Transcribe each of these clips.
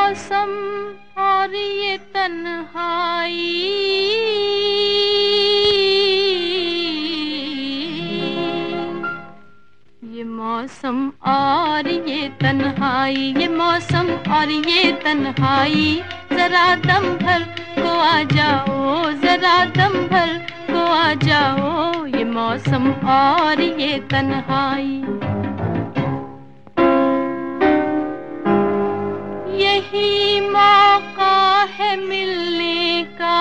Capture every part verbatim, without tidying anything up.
मौसम और ये तन्हाई, ये मौसम और ये तन्हाई, ये मौसम और ये तन्हाई, जरा दम भर को आ जाओ, जरा दम भर को आ जाओ, ये मौसम और ये तन्हाई। यही मौका है मिलने का,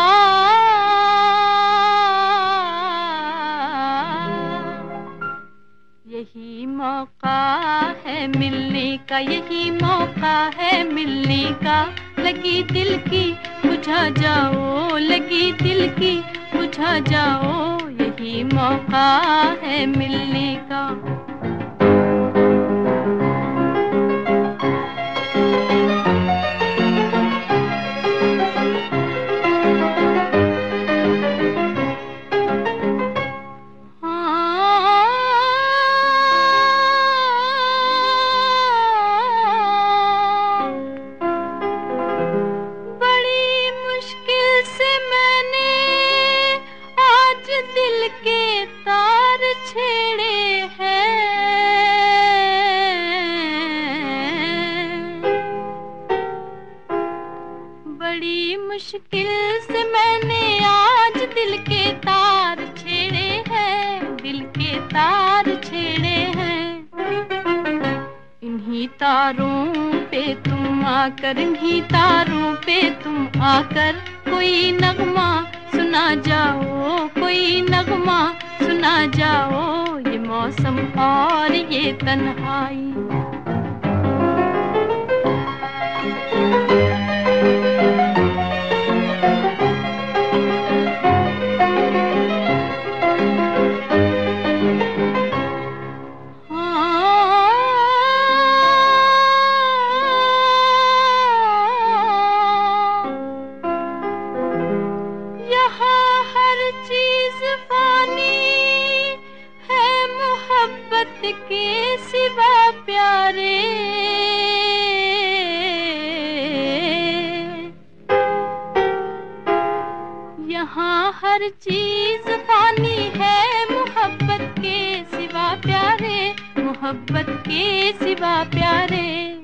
यही मौका है मिलने का, यही मौका है मिलने का। लगी दिल की बुझा जाओ, लगी दिल की बुझा जाओ, यही मौका है मिलने का। दिल के तार छेड़े हैं, बड़ी मुश्किल से मैंने आज दिल के तार छेड़े हैं, दिल के तार छेड़े हैं। इन्हीं तारों पे तुम आकर, इन्हीं तारों पे तुम आकर कोई नगमा सुना जाओ, कोई नगमा सुना जाओ, ये मौसम और ये तन्हाई। के सिवा प्यारे, यहाँ हर चीज फानी है, मोहब्बत के सिवा प्यारे, मोहब्बत के सिवा प्यारे।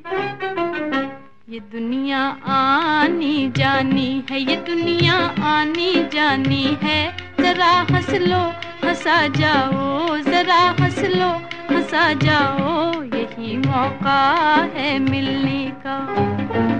ये दुनिया आनी जानी है, ये दुनिया आनी जानी है, जरा हंस लो हंसा जाओ, जरा हंस लो हंसा जाओ, यही मौका है मिलने का।